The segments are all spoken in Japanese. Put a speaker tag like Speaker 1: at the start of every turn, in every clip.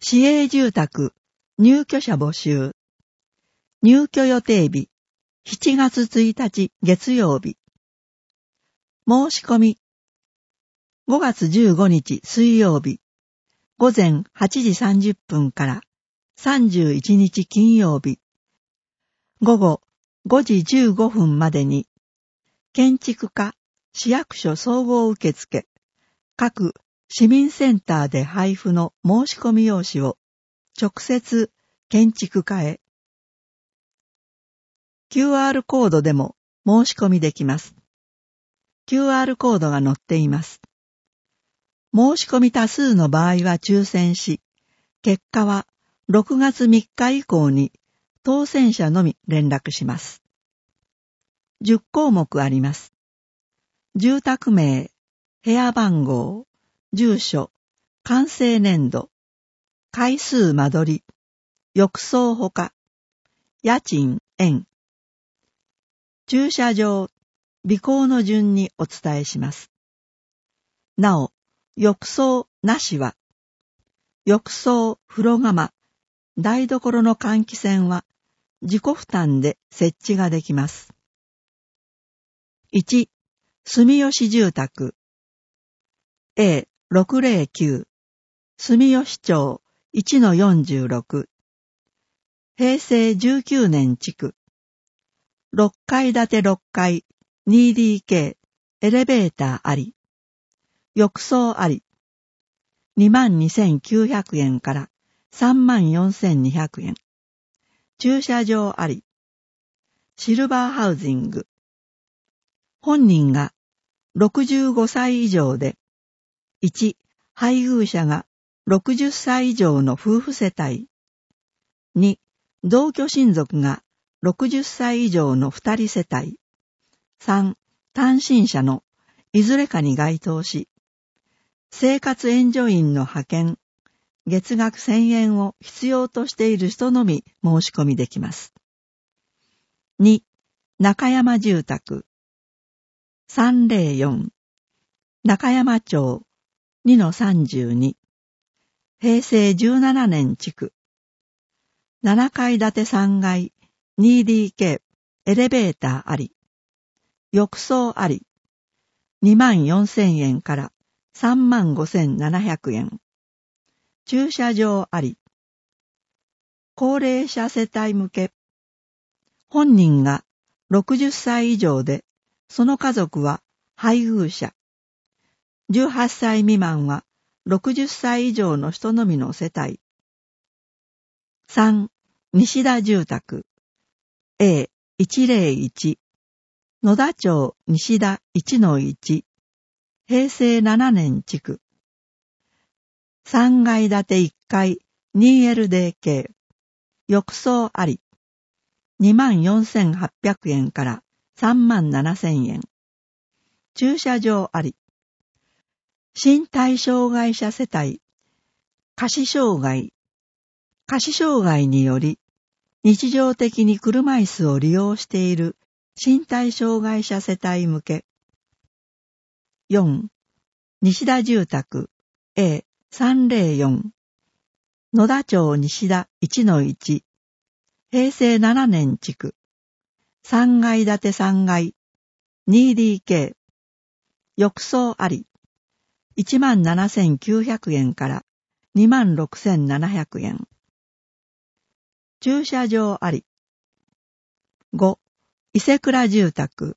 Speaker 1: 市営住宅入居者募集。入居予定日7月1日月曜日。申し込み5月15日水曜日午前8時30分から31日金曜日午後5時15分までに建築課市役所総合受付各市民センターで配布の申し込み用紙を直接建築課へ。QR コードでも申し込みできます。QR コードが載っています。申し込み多数の場合は抽選し、結果は6月3日以降に当選者のみ連絡します。10項目あります。住宅名、部屋番号、住所、完成年度、階数間取り、浴槽ほか、家賃、円。駐車場、備考の順にお伝えします。なお、浴槽なしは、浴槽、風呂釜、台所の換気扇は自己負担で設置ができます。1、住吉住宅 A609 住吉町 1-46 平成19年築6階建て6階 2DK エレベーターあり浴槽あり 22,900 円から34,200 円駐車場ありシルバーハウジング本人が65歳以上で1、配偶者が60歳以上の夫婦世帯2、同居親族が60歳以上の2人世帯3、単身者のいずれかに該当し生活援助員の派遣月額1000円を必要としている人のみ申し込みできます。2、中山住宅304中山町 2-32 平成17年築7階建て3階 2DK エレベーターあり浴槽あり 24,000 円から35,700 円駐車場あり高齢者世帯向け本人が60歳以上でその家族は配偶者18歳未満は60歳以上の人のみの世帯3. 西田住宅 A101 野田町西田 1-1 平成7年築3階建て1階 2LDK 浴槽あり 24,800 円から37,000 円駐車場あり身体障害者世帯下肢障害により日常的に車椅子を利用している身体障害者世帯向け4. 西田住宅 A304 野田町西田 1-1 平成7年築3階建て3階 2DK 浴槽あり 17,900 円から26,700 円駐車場あり 5. 伊勢倉住宅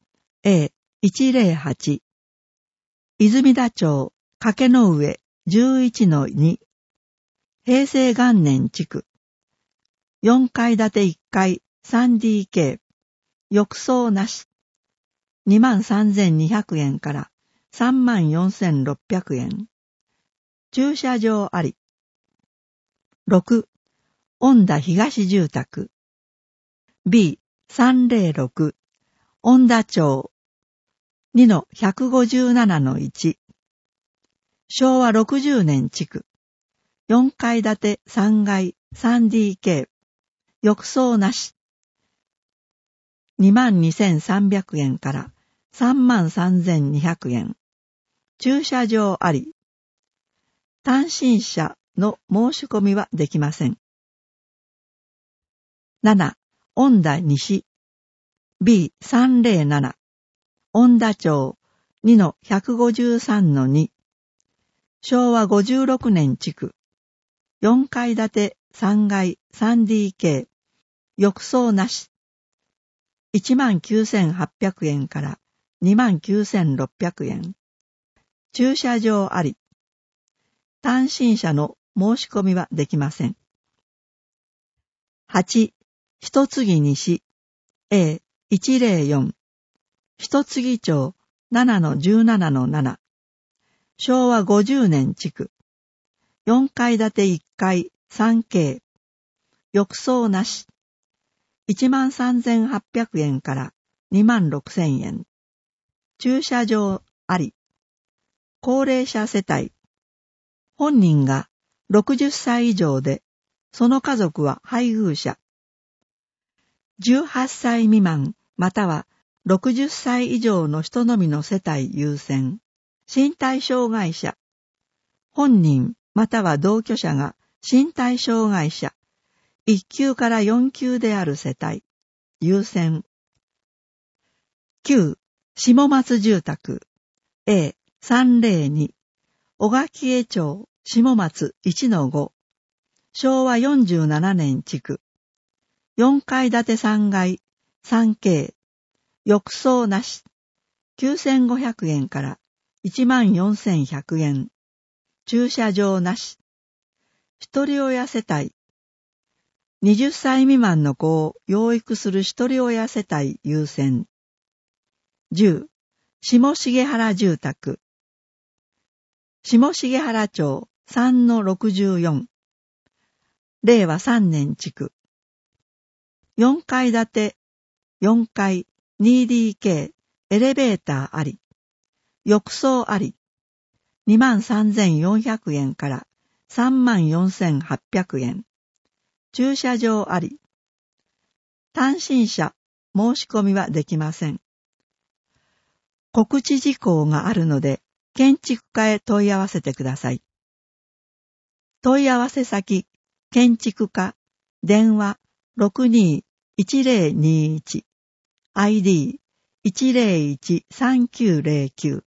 Speaker 1: A108 泉田町掛の上 11-2 平成元年築4階建て1階 3DK 浴槽なし 23,200 円から34,600 円駐車場あり 6. 恩田東住宅 B306 恩田町 2-157-1 昭和60年築4階建て3階 3DK 浴槽なし 22,300 円から33,200 円駐車場あり単身者の申し込みはできません。7. 恩田西 B307 恩田町 2-153-2 昭和56年築4階建て3階 3DK 浴槽なし 19,800 円から 29,600 円駐車場あり単身者の申し込みはできません。8. 一杉西 A104 一杉町 7-17-7 昭和50年築4階建て1階 3K 浴槽なし 13,800 円から26,000円駐車場あり高齢者世帯本人が60歳以上でその家族は配偶者18歳未満または60歳以上の人のみの世帯優先身体障害者本人または同居者が身体障害者1級から4級である世帯優先9. 下松住宅 A302 小垣江町下松 1-5 昭和47年築4階建て3階 3K 浴槽なし 9,500 円から14,100円駐車場なし一人親世帯20歳未満の子を養育する一人親世帯優先10. 下重原住宅下重原町 3-64 令和3年築4階建て4階 2DK エレベーターあり浴槽あり 23,400 円から 34,800 円駐車場あり単身者申し込みはできません。告知事項があるので建築課へ問い合わせてください。問い合わせ先建築課電話 62-1021 ID101-3909